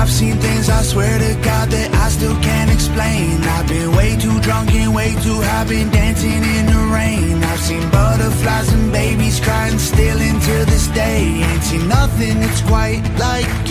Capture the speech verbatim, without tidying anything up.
I've seen things, I swear to God, that I still can't explain. I've been way too drunk and way too high, been dancing in the rain. I've seen butterflies and babies crying still into this day. Ain't seen nothing that's quite like